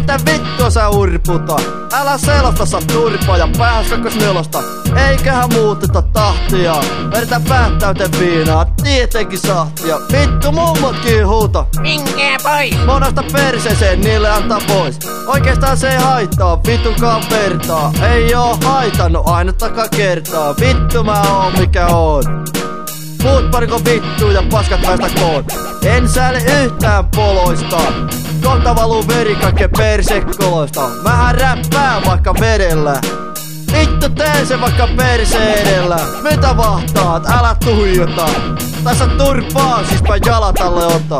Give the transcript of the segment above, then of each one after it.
Mitä vittua sä urputa? Älä selosta, sä turpa ja pääs kakkos nelosta. Eiköhän muuteta tahtia. Vertä päät täyteen viinaa, tietenkin sahtia. Vittu mummotkin huuta. Minkeä pois! Monasta perseeseen niille antaa pois. Oikeastaan se ei haittaa, vittukaan vertaa. Ei oo haitannut ainuttakaan kertaa. Vittu mä oon mikä oon. Muut pariko vittu ja paskat päästä koon. En sääli yhtään poloista. Kohta valuu veri kaikkeen persekoloista. Mähän räppään vaikka vedellä. Vittu teen se vaikka perse edellä. Mitä vahtaat? Älä tuijota. Tässä turpaa, siispä jalat alle ota.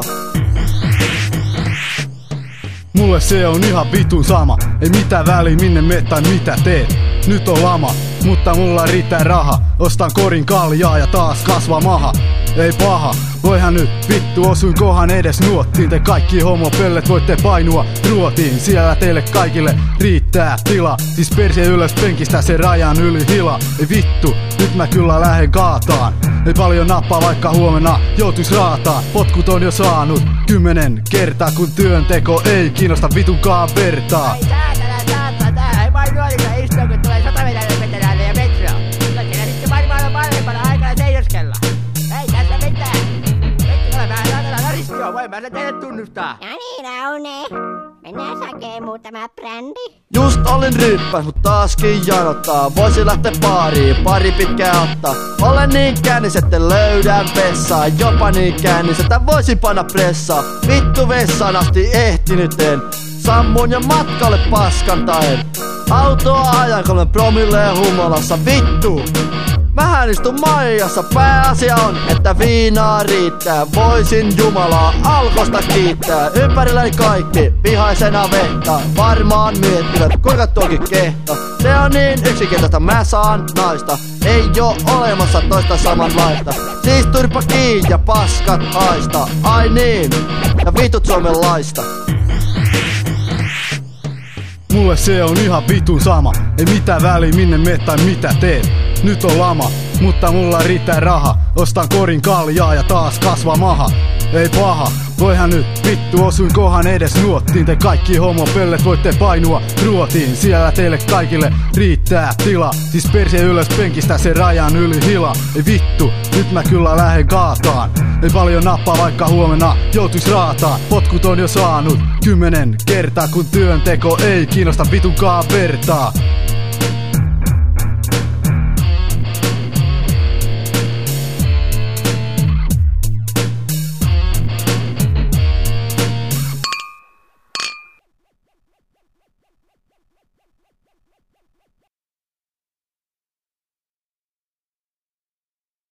Mulle se on ihan vitun sama. Ei mitään väliä minne meet tai mitä teet. Nyt on lama, mutta mulla riittää raha. Ostan korin kaljaa ja taas kasvaa maha. Ei paha, voihan nyt vittu osuin kohan edes nuottiin. Te kaikki homopellet voitte painua ruotiin. Siellä teille kaikille riittää tila. Siis perse ylös penkistä se rajan yli hila. Ei vittu, nyt mä kyllä lähden kaataan. Ei paljon nappaa vaikka huomenna joutuis raataan. Potkut on jo saanut 10 kertaa, kun työnteko ei kiinnosta vitunkaan vertaa. Ei saatana, ei vain nuorilla istua, kun tulee 100 veteraaneja metroa. Mutta siellä sitten varmaan on vanhempana aikana seijoskella. Ei tässä mitään. Vittu ole vähän saatana naristio, voin mä se teille tunnustaa. No niin, Aune. Mennään sakeen muutama brändi. Just olin ryppäs, mut taaskin janottaa. Voisin lähteä baariin, pari pitkää ottaa. Olen niin kännis, etten löydän vessaa. Jopa niin kännis, että voisin panna pressaa. Vittu vessaan asti ehtinyt en. Sammun ja matkalle paskantaen. Autoa ajan 3 promilleen humalassa. Vittu! Mähän istun Maijassa, pääasia on, että viinaa riittää. Voisin Jumalaa alkosta kiittää. Ympärilläni kaikki vihaisena vettä. Varmaan miettivät kuinka tuokin kehto. Se on niin yksinkertaista, mä saan naista. Ei oo olemassa toista samanlaista. Siis turpa kiinni ja paskat haista. Ai niin, ja vitut suomenlaista. Mulle se on ihan vitun sama. Ei mitään väliä minne meet tai mitä teet. Nyt on lama, mutta mulla riittää raha. Ostan korin kaljaa ja taas kasvaa maha. Ei paha, voihan nyt vittu osuin kohan edes nuottiin. Te kaikki homopellet voitte painua ruotiin. Siellä teille kaikille riittää tila. Siis perse ylös penkistä se rajan yli hila. Ei vittu, nyt mä kyllä lähden kaataan. Ei paljon nappaa vaikka huomenna joutuis raataan. Potkut on jo saanut 10 kertaa, kun työnteko ei kiinnosta vitunkaan vertaa.